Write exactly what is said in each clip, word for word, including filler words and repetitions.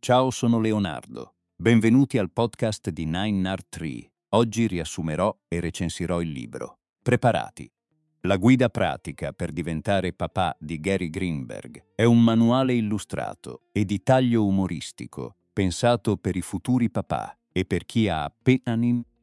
Ciao, sono Leonardo. Benvenuti al podcast di Nine Art Tree. Oggi riassumerò e recensirò il libro Preparati. La guida pratica per diventare papà di Gary Greenberg è un manuale illustrato e di taglio umoristico pensato per i futuri papà e per chi ha appena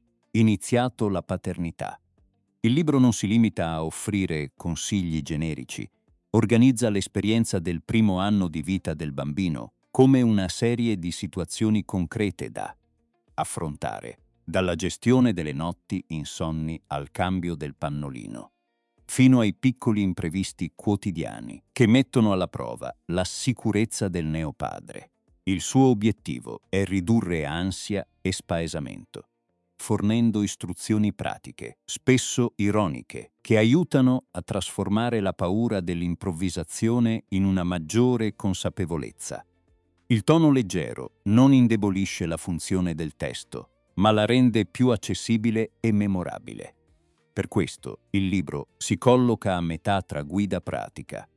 iniziato la paternità. Il libro non si limita a offrire consigli generici, organizza l'esperienza del primo anno di vita del bambino come una serie di situazioni concrete da affrontare, dalla gestione delle notti insonni al cambio del pannolino, fino ai piccoli imprevisti quotidiani che mettono alla prova la sicurezza del neopadre. Il suo obiettivo è ridurre ansia e spaesamento, fornendo istruzioni pratiche, spesso ironiche, che aiutano a trasformare la paura dell'improvvisazione in una maggiore consapevolezza. Il tono leggero non indebolisce la funzione del testo, ma la rende più accessibile e memorabile. Per questo il libro si colloca a metà tra guida pratica,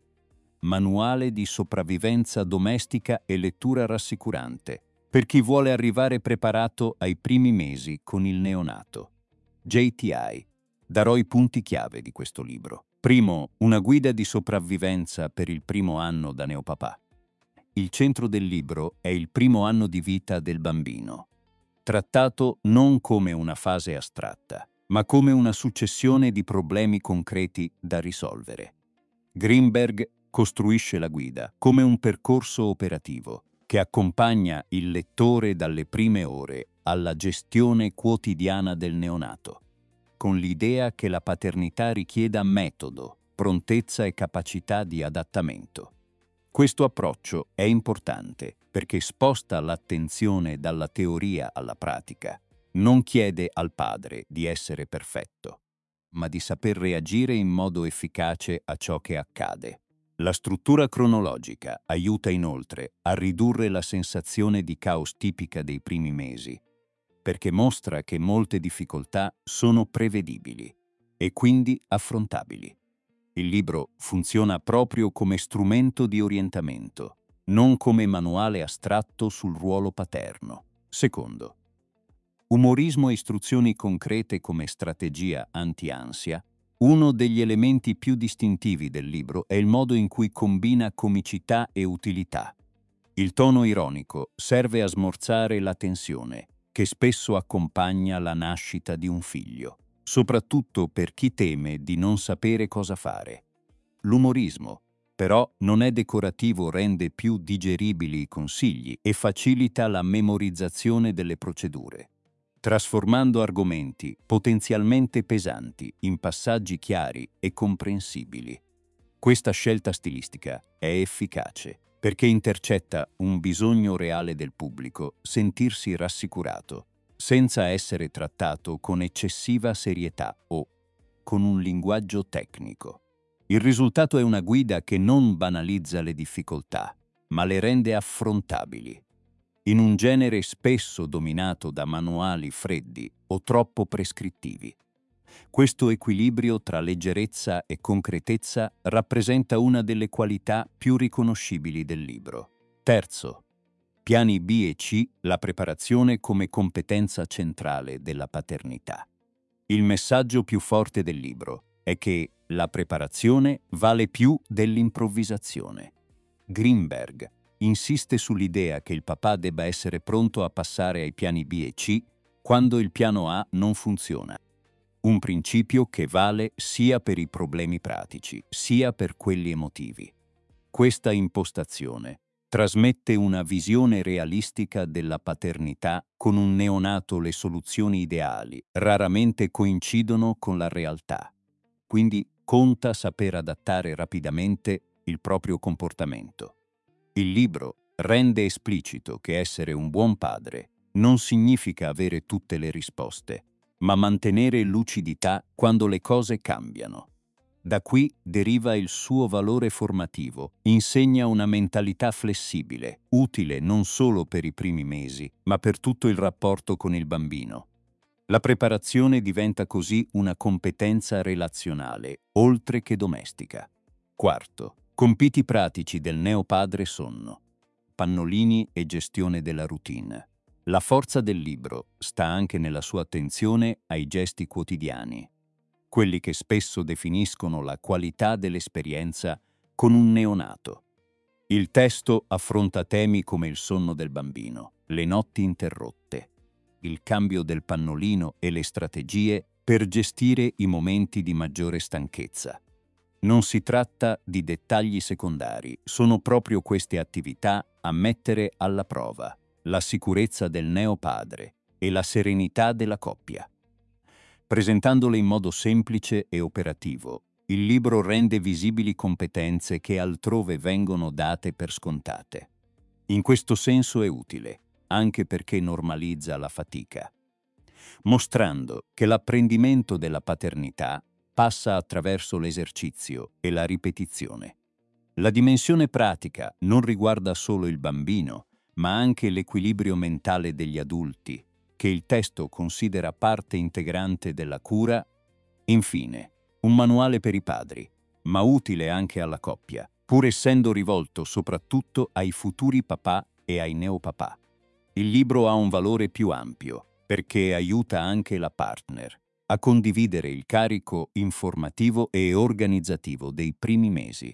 manuale di sopravvivenza domestica e lettura rassicurante, per chi vuole arrivare preparato ai primi mesi con il neonato. J T I. Darò i punti chiave di questo libro. Primo, una guida di sopravvivenza per il primo anno da neopapà. Il centro del libro è il primo anno di vita del bambino, trattato non come una fase astratta, ma come una successione di problemi concreti da risolvere. Greenberg costruisce la guida come un percorso operativo che accompagna il lettore dalle prime ore alla gestione quotidiana del neonato, con l'idea che la paternità richieda metodo, prontezza e capacità di adattamento. Questo approccio è importante perché sposta l'attenzione dalla teoria alla pratica. Non chiede al padre di essere perfetto, ma di saper reagire in modo efficace a ciò che accade. La struttura cronologica aiuta inoltre a ridurre la sensazione di caos tipica dei primi mesi, perché mostra che molte difficoltà sono prevedibili e quindi affrontabili. Il libro funziona proprio come strumento di orientamento, non come manuale astratto sul ruolo paterno. Secondo, umorismo e istruzioni concrete come strategia anti-ansia. Uno degli elementi più distintivi del libro è il modo in cui combina comicità e utilità. Il tono ironico serve a smorzare la tensione che spesso accompagna la nascita di un figlio, soprattutto per chi teme di non sapere cosa fare. L'umorismo, però, non è decorativo, rende più digeribili i consigli e facilita la memorizzazione delle procedure, trasformando argomenti potenzialmente pesanti in passaggi chiari e comprensibili. Questa scelta stilistica è efficace perché intercetta un bisogno reale del pubblico sentirsi rassicurato, senza essere trattato con eccessiva serietà o con un linguaggio tecnico. Il risultato è una guida che non banalizza le difficoltà, ma le rende affrontabili. In un genere spesso dominato da manuali freddi o troppo prescrittivi. Questo equilibrio tra leggerezza e concretezza rappresenta una delle qualità più riconoscibili del libro. Terzo, piani B e C, la preparazione come competenza centrale della paternità. Il messaggio più forte del libro è che la preparazione vale più dell'improvvisazione. Greenberg insiste sull'idea che il papà debba essere pronto a passare ai piani B e C quando il piano A non funziona. Un principio che vale sia per i problemi pratici, sia per quelli emotivi. Questa impostazione trasmette una visione realistica della paternità. Con un neonato le soluzioni ideali raramente coincidono con la realtà. Quindi conta saper adattare rapidamente il proprio comportamento. Il libro rende esplicito che essere un buon padre non significa avere tutte le risposte, ma mantenere lucidità quando le cose cambiano. Da qui deriva il suo valore formativo, insegna una mentalità flessibile, utile non solo per i primi mesi, ma per tutto il rapporto con il bambino. La preparazione diventa così una competenza relazionale, oltre che domestica. Quarto, compiti pratici del neopadre sono: pannolini e gestione della routine. La forza del libro sta anche nella sua attenzione ai gesti quotidiani, quelli che spesso definiscono la qualità dell'esperienza con un neonato. Il testo affronta temi come il sonno del bambino, le notti interrotte, il cambio del pannolino e le strategie per gestire i momenti di maggiore stanchezza. Non si tratta di dettagli secondari, sono proprio queste attività a mettere alla prova la sicurezza del neopadre e la serenità della coppia. Presentandole in modo semplice e operativo, il libro rende visibili competenze che altrove vengono date per scontate. In questo senso è utile, anche perché normalizza la fatica, mostrando che l'apprendimento della paternità passa attraverso l'esercizio e la ripetizione. La dimensione pratica non riguarda solo il bambino, ma anche l'equilibrio mentale degli adulti, che il testo considera parte integrante della cura. Infine, un manuale per i padri, ma utile anche alla coppia, pur essendo rivolto soprattutto ai futuri papà e ai neopapà. Il libro ha un valore più ampio, perché aiuta anche la partner a condividere il carico informativo e organizzativo dei primi mesi.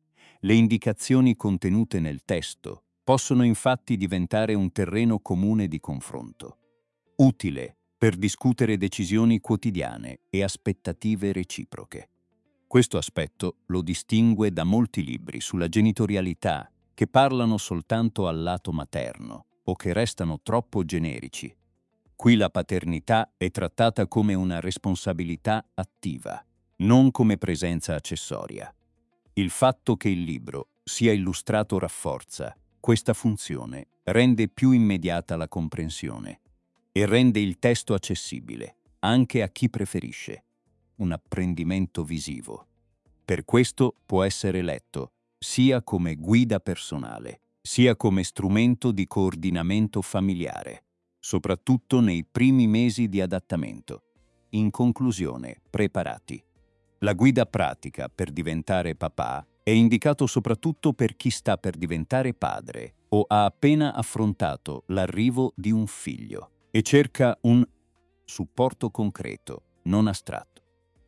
Le indicazioni contenute nel testo possono infatti diventare un terreno comune di confronto, utile per discutere decisioni quotidiane e aspettative reciproche. Questo aspetto lo distingue da molti libri sulla genitorialità che parlano soltanto al lato materno o che restano troppo generici. Qui la paternità è trattata come una responsabilità attiva, non come presenza accessoria. Il fatto che il libro sia illustrato rafforza questa funzione, rende più immediata la comprensione e rende il testo accessibile anche a chi preferisce un apprendimento visivo. Per questo può essere letto sia come guida personale, sia come strumento di coordinamento familiare, soprattutto nei primi mesi di adattamento. In conclusione, preparati. La guida pratica per diventare papà è indicato soprattutto per chi sta per diventare padre o ha appena affrontato l'arrivo di un figlio e cerca un supporto concreto, non astratto.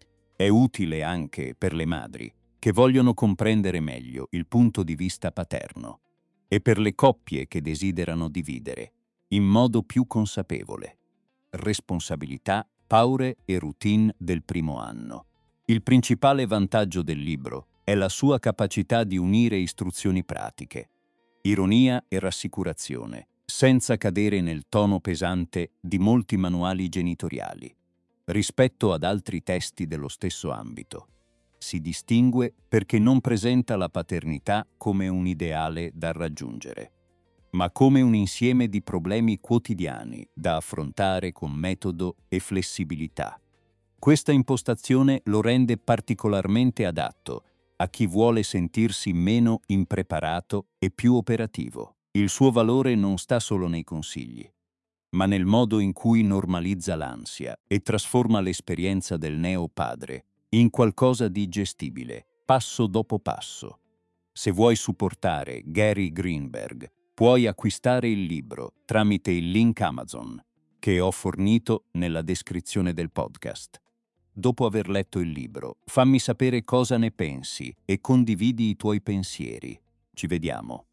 È utile anche per le madri che vogliono comprendere meglio il punto di vista paterno e per le coppie che desiderano dividere in modo più consapevole responsabilità, paure e routine del primo anno. Il principale vantaggio del libro è la sua capacità di unire istruzioni pratiche, ironia e rassicurazione, senza cadere nel tono pesante di molti manuali genitoriali. Rispetto ad altri testi dello stesso ambito, si distingue perché non presenta la paternità come un ideale da raggiungere, ma come un insieme di problemi quotidiani da affrontare con metodo e flessibilità. Questa impostazione lo rende particolarmente adatto a chi vuole sentirsi meno impreparato e più operativo. Il suo valore non sta solo nei consigli, ma nel modo in cui normalizza l'ansia e trasforma l'esperienza del neopadre in qualcosa di gestibile, passo dopo passo. Se vuoi supportare Gary Greenberg, puoi acquistare il libro tramite il link Amazon che ho fornito nella descrizione del podcast. Dopo aver letto il libro, fammi sapere cosa ne pensi e condividi i tuoi pensieri. Ci vediamo.